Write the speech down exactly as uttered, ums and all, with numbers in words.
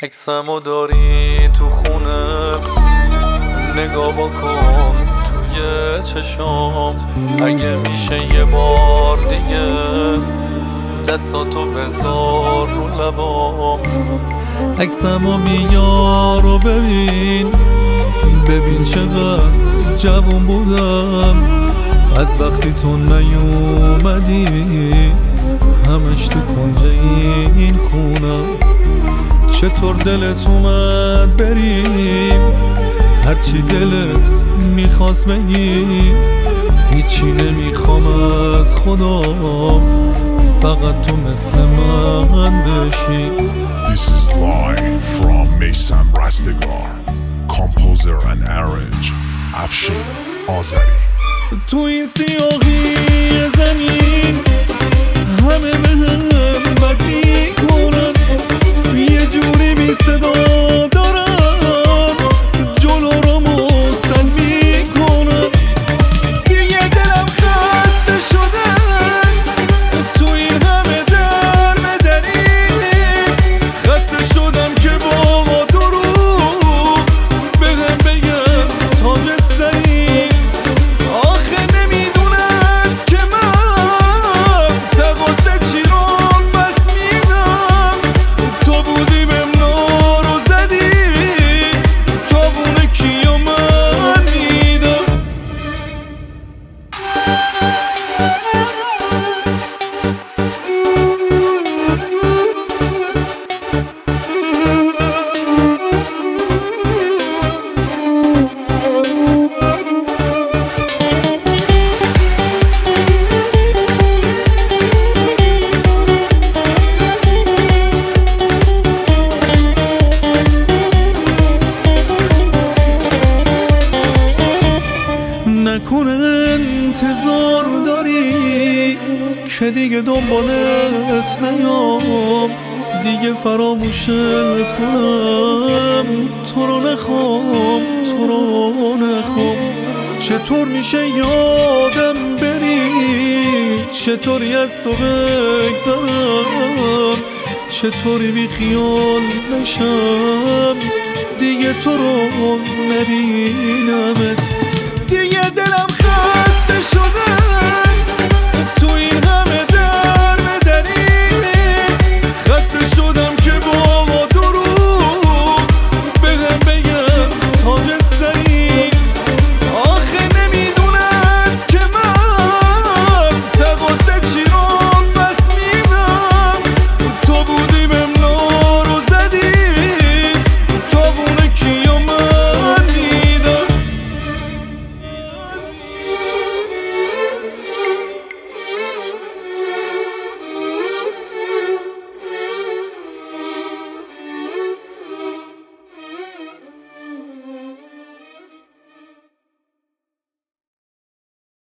عکسمو داری تو خونه، نگاه بکن توی چشام. اگه میشه یه بار دیگه دستاتو بذار رو لبام. عکسمو میار و ببین، ببین چقدر جوون بودم از وقتی تو نیومدی. همش تو کنج این خونم. چطور دلت اومد بریم، هرچی دلت میخواست بگی. هیچی نمیخوام از خدا، فقط تو مثل من بشی. This is live from Meysam Rastegar, composer and arrange Afshin Azari. تو این سیاهی زمین همه به هم بد میکنن، یه جوری بی صدا دارن جلو رو مسل میکنن. دیگه دلم خسته شده تو این همه در بدنی. خسته شدم که با دروغ بهم بگم تاج سری. آخه نمیدونم که من تقاصه چی رو بس میدم. تو بودی بهم نارو زدی، تابونه کیا من میدم. نکنه انتظار داری که دیگه دنبالت نیام، دیگه فراموشت کنم. تو رو نخوام، تو رو نخوام. چطور میشه یادم بری، چطوری از تو بگذرم، چطوری بی خیال نشم دیگه تو رو نبینمت. دیگه دلم